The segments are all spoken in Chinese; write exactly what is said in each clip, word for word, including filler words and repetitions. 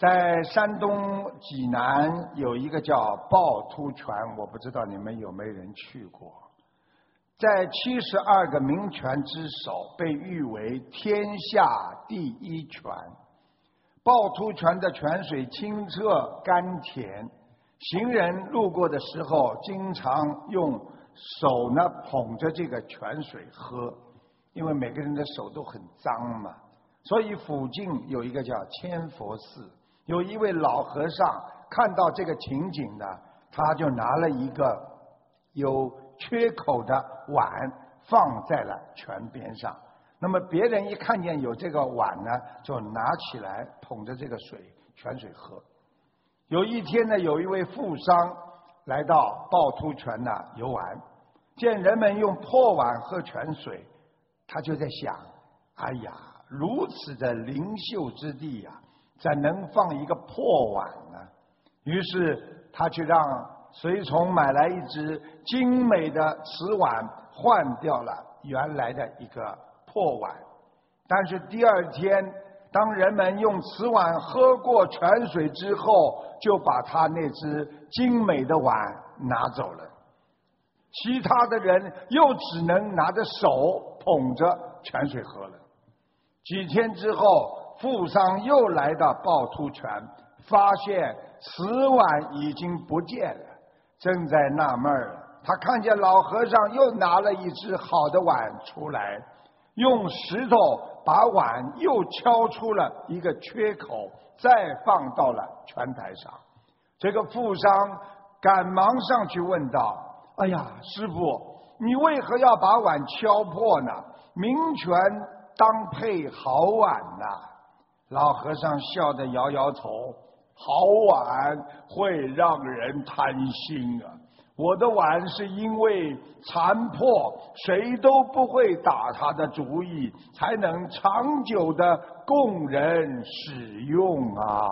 在山东济南有一个叫趵突泉，我不知道你们有没有人去过。在七十二个名泉之首，被誉为天下第一泉。趵突泉的泉水清澈甘甜，行人路过的时候，经常用手呢捧着这个泉水喝，因为每个人的手都很脏嘛。所以附近有一个叫千佛寺，有一位老和尚看到这个情景呢，他就拿了一个有缺口的碗放在了泉边上。那么别人一看见有这个碗呢，就拿起来捧着这个水泉水喝。有一天呢，有一位富商来到趵突泉呢游玩，见人们用破碗喝泉水，他就在想，哎呀，如此的灵秀之地呀、啊，怎能放一个破碗呢？于是他去让随从买来一只精美的瓷碗，换掉了原来的一个破碗。但是第二天，当人们用瓷碗喝过泉水之后，就把他那只精美的碗拿走了。其他的人又只能拿着手捧着泉水喝了。几天之后，富商又来到趵突泉，发现瓷碗已经不见了，正在纳闷儿，他看见老和尚又拿了一只好的碗出来，用石头把碗又敲出了一个缺口，再放到了泉台上。这个富商赶忙上去问道：哎呀，师傅，你为何要把碗敲破呢？名泉当配好碗呐、啊！老和尚笑得摇摇头，好碗会让人贪心啊！我的碗是因为残破，谁都不会打他的主意，才能长久的供人使用啊！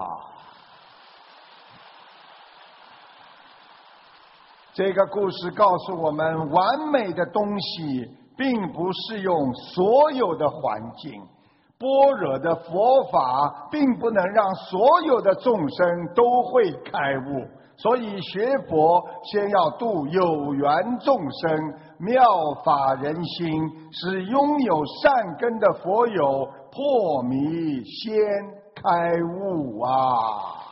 这个故事告诉我们，完美的东西并不适用所有的环境，般若的佛法并不能让所有的众生都会开悟。所以学佛先要度有缘众生，妙法人心，使拥有善根的佛友破迷先开悟啊！